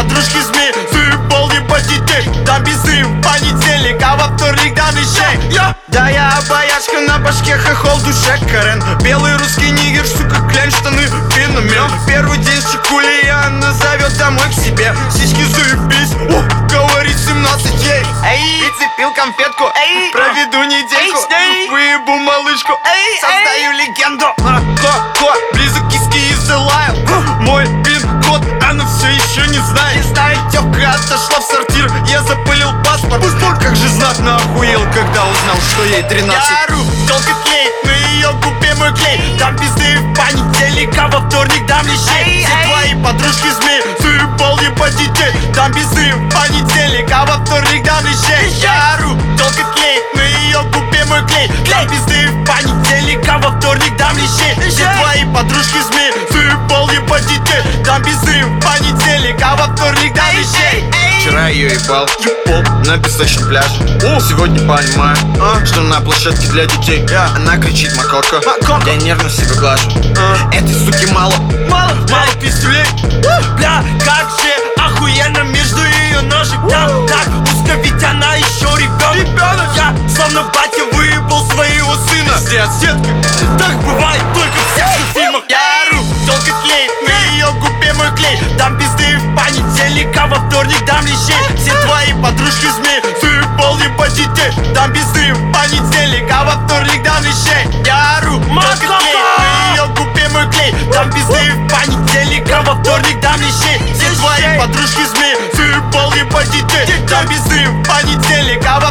подружки змеи. Заебал ебать детей, дам безы в понедельник, а во вторник дам вещей. Да я обаяшка, на башке хохол, в душе Карен. Белый русский нигер, сука, клянь, штаны, феномен. Первый день с чекули, она зовет домой к себе. Сиськи заебись, говорит 17 ей. Прицепил конфетку, проведу недельку, выебу малышку, создаю легенду. Близок киски и залаял мой пин-код, она все еще не знает. Не знает, тёпка отошла в сортир, я запылил паспорт. Как же знатно охуел, когда узнал, что ей 13. Я ору, только клеит, на ее губе мой клей. Дам пизды в понедельник, а во вторник дам лещей. Все твои подружки змеи, заебал ебать детей. Дам пизды в понедельник, а во вторник дам лещей. Я ору, только клеит, на ее губе мой клей. Дам пизды в понедельник, а во вторник дам лещей. Все твои подружки змеи, заебал ебать детей. Дам пизды в понедельник, а во вторник дам лещей. Вчера ее ебал на песочном пляже. Сегодня понимаю, что на площадке для детей она кричит макока. Я нервно себя глажу. Этой суки мало пиздюлей. Бля, как же охуенно между ее ножек. Там так узко, ведь она еще ребенок. Я словно батя выебал своего сына. Детка, так бывает только в всех фильмах. Я ору, только клеит, на ее губе мой клей. Дам пизды в понедельник, а во вторник дам лещей. Все твои подружки змеи, заебал ебать детей. Дам пизды в понедельник, а во вторник дам лещей. Я ору, только клеит, на ее губе мой клей. Дам пизды в понедельник, а во вторник дам лещей. Все твои подружки змеи, заебал ебать детей. Дам пизды в понедельник, а во